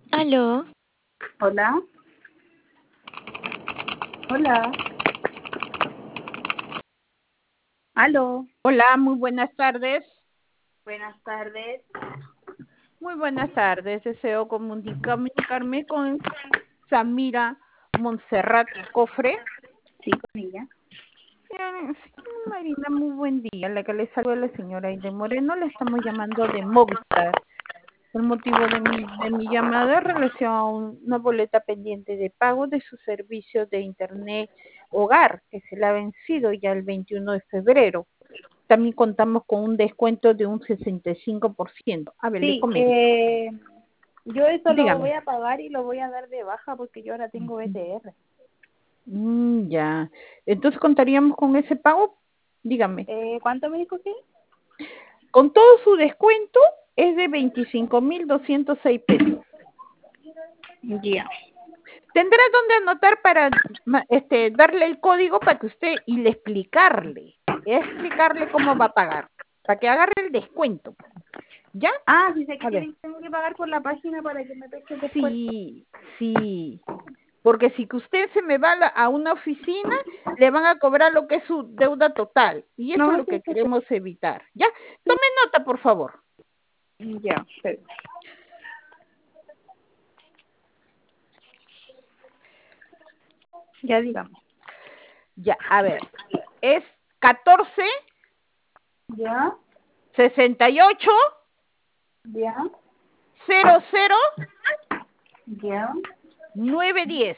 Aló, Hola, hola, aló, Hola, muy buenas tardes. buenas tardes. Muy buenas tardes. Deseo comunicarme con Samira Montserrat Cofre. Sí, con ella. Sí, Marina, muy buen día. La que le saluda la señora Aide Moreno. Le estamos llamando de Movistar. El motivo de mi llamada es relación a una boleta pendiente de pago de su servicio de Internet Hogar, que se le ha vencido ya el 21 de febrero. También contamos con un descuento de un 65%. A ver, le Sí, comento. yo eso lo voy Dígame. a pagar y lo voy a dar de baja porque yo ahora tengo BTR. Ya. Entonces contaríamos con ese pago. Dígame. ¿Cuánto me dijo que? Con todo su descuento es de 25.206 pesos. Ya. Tendrá donde anotar para darle el código para que usted y le explicarle cómo va a pagar, para que agarre el descuento. ¿Ya? Ah, si sé que A ver. tengo que pagar por la página para que me pesque el descuento. Sí, sí. Porque si que usted se me va a una oficina, le van a cobrar lo que es su deuda total. Y eso es No, lo sí, que sí, sí. queremos evitar. ¿Ya? Tome nota, por favor. Ya, pero- ya dígame. Ya, a ver. Es 14 Ya, 68 ya, 00 ya. 910.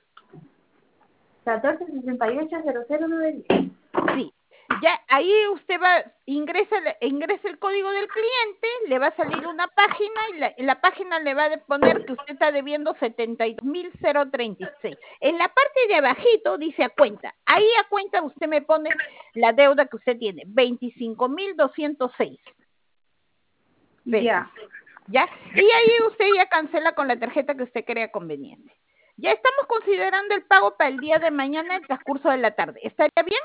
1468000910. Sí. Ya ahí usted ingresa el código del cliente, le va a salir una página y la página le va a poner que usted está debiendo 72.036. En la parte de abajito dice a cuenta. Ahí a cuenta usted me pone la deuda que usted tiene, 25.206 pesos. Ya. ¿Ya? Y ahí usted ya cancela con la tarjeta que usted crea conveniente. Ya estamos considerando el pago para el día de mañana, el transcurso de la tarde. ¿Estaría bien?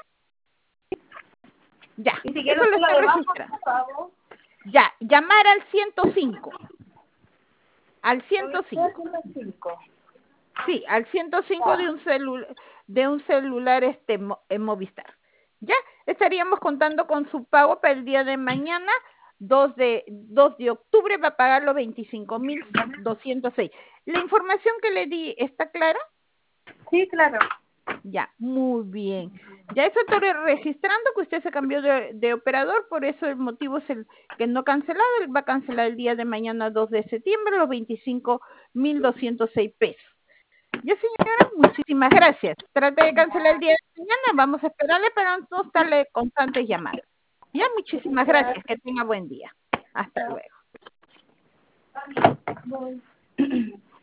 Ya, Y si eso quiero lo hacerlo estoy de baja, registrando. ¿cómo pago? Ya, llamar al 105. Al 105. 105. Sí, al 105 de un celular Movistar. Ya, estaríamos contando con su pago para el día de mañana, 2 de octubre, va a pagar los 25.206. ¿La información que le di está clara? Sí, claro. Ya, muy bien. Ya eso estoy registrando que usted se cambió de operador, por eso el motivo es el que no ha cancelado, él va a cancelar el día de mañana 2 de septiembre los 25.206 pesos. Ya señora, muchísimas gracias. Trate de cancelar el día de mañana, vamos a esperarle para no estarle constantes llamadas. Ya, muchísimas gracias, que tenga buen día. Hasta luego. Voy.